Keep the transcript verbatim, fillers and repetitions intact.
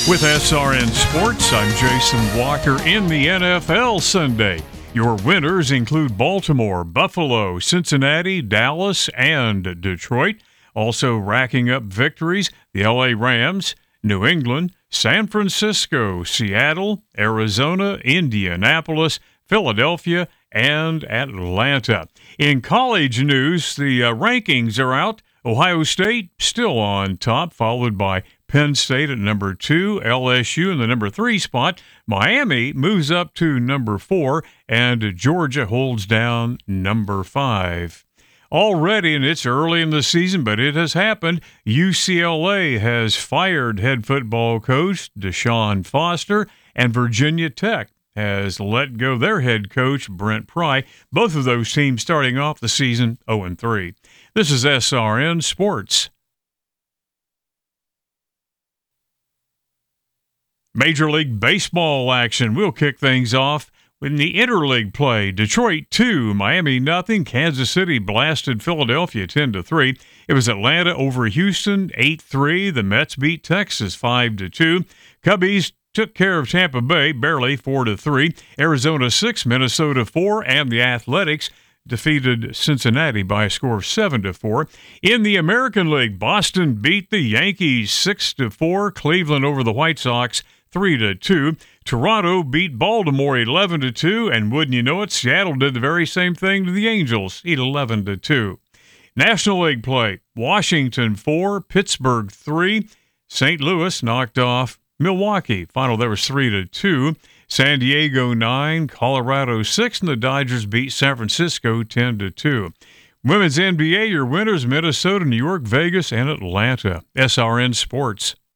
With S R N Sports, I'm Jason Walker. In the N F L Sunday, your winners include Baltimore, Buffalo, Cincinnati, Dallas, and Detroit. Also racking up victories, the L A Rams, New England, San Francisco, Seattle, Arizona, Indianapolis, Philadelphia, and Atlanta. In college news, the uh, rankings are out. Ohio State still on top, followed by Penn State at number two, L S U in the number three spot. Miami moves up to number four, and Georgia holds down number five. Already, and it's early in the season, but it has happened, U C L A has fired head football coach Deshaun Foster, and Virginia Tech has let go their head coach Brent Pry. Both of those teams starting off the season oh and three. This is S R N Sports. Major League Baseball action. We'll kick things off in the interleague play. Detroit two, Miami nothing. Kansas City blasted Philadelphia ten to three. It was Atlanta over Houston eight three. The Mets beat Texas five to two. Cubbies took care of Tampa Bay barely four to three. Arizona six, Minnesota four, and the Athletics defeated Cincinnati by a score of seven to four. In the American League, Boston beat the Yankees six to four. Cleveland over the White Sox three to two. Toronto beat Baltimore eleven to two, and wouldn't you know it, Seattle did the very same thing to the Angels, eleven to two. National League play, Washington four, Pittsburgh three. Saint Louis knocked off Milwaukee. Final there was three to two. San Diego nine, Colorado six, and the Dodgers beat San Francisco ten to two. Women's N B A, your winners, Minnesota, New York, Vegas, and Atlanta. S R N Sports.